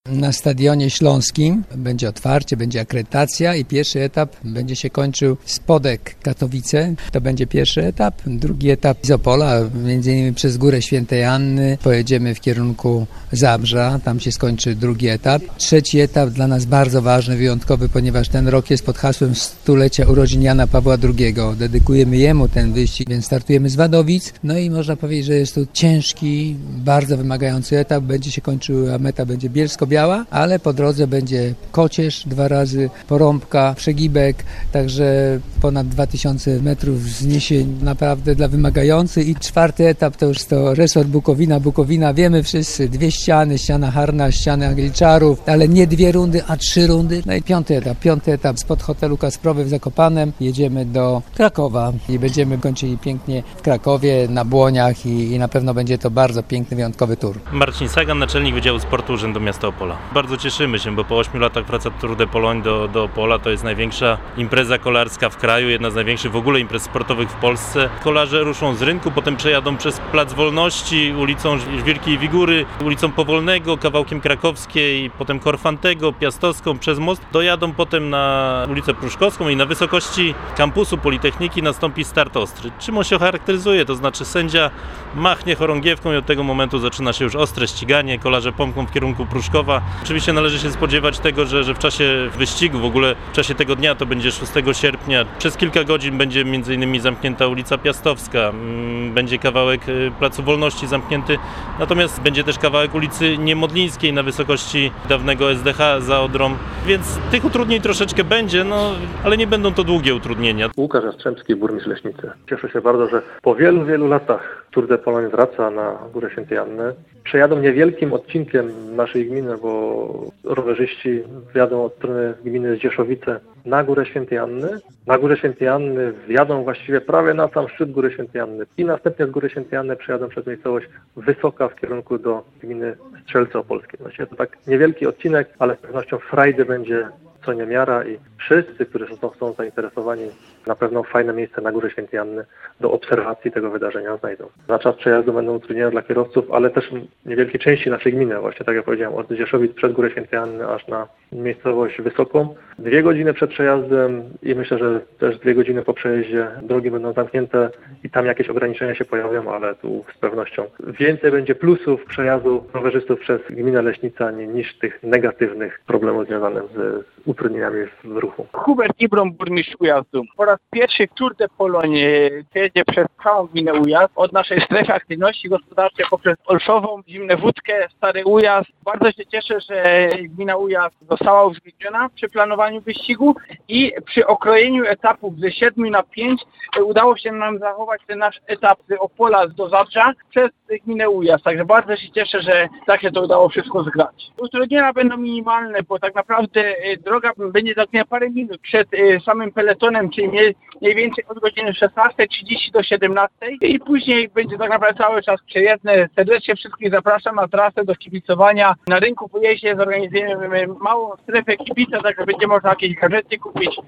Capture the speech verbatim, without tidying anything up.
Na Stadionie Śląskim będzie otwarcie, będzie akredytacja i pierwszy etap będzie się kończył Spodek Katowice. To będzie pierwszy etap. Drugi etap z Opola, między innymi przez Górę Świętej Anny. Pojedziemy w kierunku Zabrza, tam się skończy drugi etap. Trzeci etap dla nas bardzo ważny, wyjątkowy, ponieważ ten rok jest pod hasłem stulecia urodzin Jana Pawła drugiego. Dedykujemy jemu ten wyścig, więc startujemy z Wadowic. No i można powiedzieć, że jest to ciężki, bardzo wymagający etap. Będzie się kończył, a meta będzie Bielsko-Biała, ale po drodze będzie Kocież dwa razy, Porąbka, Przegibek, także ponad dwa tysiące metrów wzniesień naprawdę dla wymagających. I czwarty etap to już to resort Bukowina. Bukowina wiemy wszyscy, dwie ściany, ściana Harna, ściany Angliczarów, ale nie dwie rundy, a trzy rundy. No i piąty etap, piąty etap spod hotelu Kasprowy w Zakopanem jedziemy do Krakowa i będziemy kończyli pięknie w Krakowie, na Błoniach i, i na pewno będzie to bardzo piękny, wyjątkowy tur. Marcin Sagan, naczelnik Wydziału Sportu Urzędu Miasta Opola. Bardzo cieszymy się, bo po ośmiu latach wraca Tour de Pologne do, do Opola. To jest największa impreza kolarska w kraju, jedna z największych w ogóle imprez sportowych w Polsce. Kolarze ruszą z rynku, potem przejadą przez Plac Wolności, ulicą Wielkiej Wigury, ulicą Powolnego, kawałkiem Krakowskiej, potem Korfantego, Piastowską, przez most. Dojadą potem na ulicę Pruszkowską i na wysokości kampusu Politechniki nastąpi start ostry. Czym on się charakteryzuje? To znaczy sędzia machnie chorągiewką i od tego momentu zaczyna się już ostre ściganie. Kolarze pomkną w kierunku Pruszkowa. Oczywiście należy się spodziewać tego, że, że w czasie wyścigu, w ogóle w czasie tego dnia, to będzie szóstego sierpnia, przez kilka godzin będzie między innymi zamknięta ulica Piastowska, będzie kawałek Placu Wolności zamknięty, natomiast będzie też kawałek ulicy Niemodlińskiej na wysokości dawnego S D H za Odrą, więc tych utrudnień troszeczkę będzie, no ale nie będą to długie utrudnienia. Łukasz Jastrzębski, burmistrz Leśnicy. Cieszę się bardzo, że po wielu, wielu latach Tour de Pologne wraca na Górę Świętej Anny. Przejadą niewielkim odcinkiem naszej gminy, bo rowerzyści wjadą od strony gminy Zdzieszowice na Górę Świętej Anny. Na Górę Świętej Anny wjadą właściwie prawie na sam szczyt Góry Świętej Anny i następnie z Góry Świętej Anny przejadą przez miejscowość Wysoka w kierunku do gminy Strzelce Opolskie. Właściwie to tak niewielki odcinek, ale z pewnością frajdy będzie co niemiara i wszyscy, którzy są, są zainteresowani, na pewno fajne miejsce na Górze Świętej Anny do obserwacji tego wydarzenia znajdą. Na czas przejazdu będą utrudnienia dla kierowców, ale też niewielkie części naszej gminy, właśnie tak jak powiedziałem, od Zdzieszowic przez Górę Świętej Anny aż na miejscowość Wysoką. Dwie godziny przed przejazdem i myślę, że też dwie godziny po przejeździe drogi będą zamknięte i tam jakieś ograniczenia się pojawią, ale tu z pewnością więcej będzie plusów przejazdu rowerzystów przez gminę Leśnica niż tych negatywnych problemów związanych z utrudnieniami w ruchu. Hubert Ibrom, burmistrz Ujazdu. Po raz pierwszy Tour de Pologne jedzie przez całą gminę Ujazd, od naszej strefy aktywności gospodarczej poprzez Olszową, Zimne Wódkę, Stary Ujazd. Bardzo się cieszę, że gmina Ujazd została uwzględniona przy planowaniu wyścigu i przy okrojeniu etapów ze siedmiu na pięć udało się nam zachować ten nasz etap z Opola do Zabrza przez gminę Ujazd. Także bardzo się cieszę, że tak się to udało wszystko zgrać. Utrudnienia będą minimalne, bo tak naprawdę droga będzie zamknięta parę minut przed samym peletonem, czyli mniej więcej od godziny szesnastej trzydzieści do siedemnastej i później będzie tak naprawdę cały czas przejezdne. Serdecznie wszystkich zapraszam na trasę do kibicowania. Na rynku po jeździe zorganizujemy małą strefę kibica, tak że będzie można jakieś gadżety kupić.